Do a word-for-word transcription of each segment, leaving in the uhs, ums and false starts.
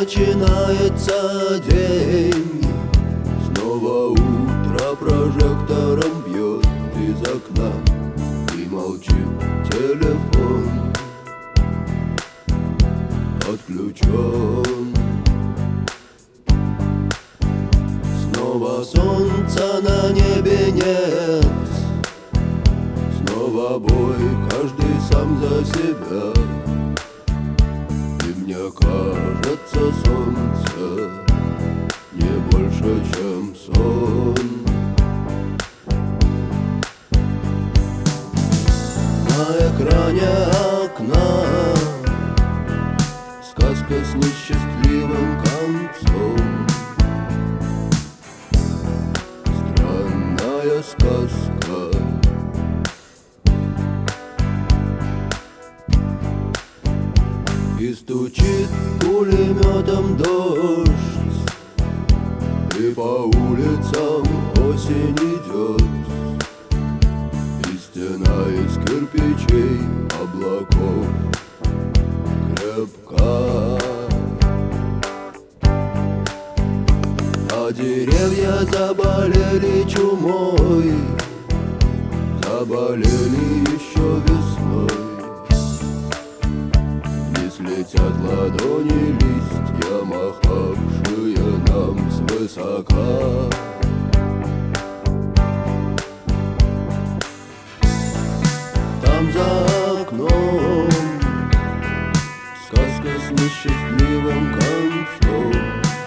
начинается день. Снова утро прожектором бьет из окна, и молчит телефон, отключен. Снова солнца на небе нет, снова бой, каждый сам за себя. И мне кажется, солнце не больше, чем сон. На экране окна сказка с несчастливым концом. Странная сказка. И стучит пулеметом дождь, и по улицам осень идет, и стена из кирпичей облаков крепка. А деревья заболели чумой, заболели еще весной. Летят ладони листья, махавшие нам свысока. Там за окном сказка с несчастливым концом.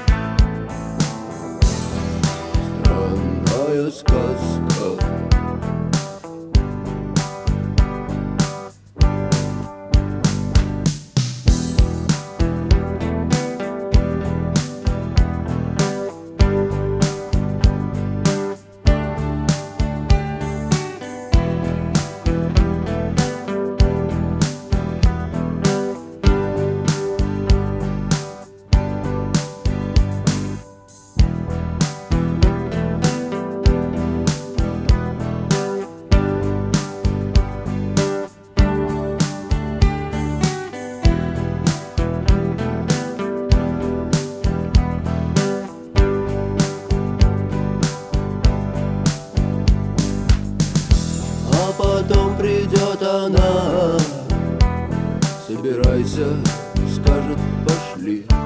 Странная сказка. Потом придет она, собирайся, скажет, пошли.